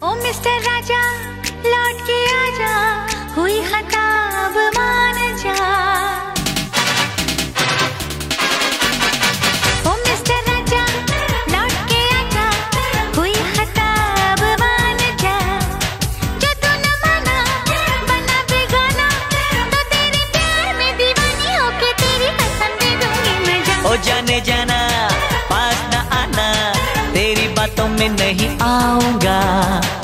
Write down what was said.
ओ mister राजा लौट के आजा, हुई खता अब मान जा। ओ मिस्टर राजा लौट के आजा, हुई खता अब मान जा। जो तू न माना बना बेगाना, तो तेरे प्यार में दीवानी होके तेरी कसम दे दूंगी मैं जान। ओ जाने जाना पास न आना, तेरी बातों में नहीं आऊंगा।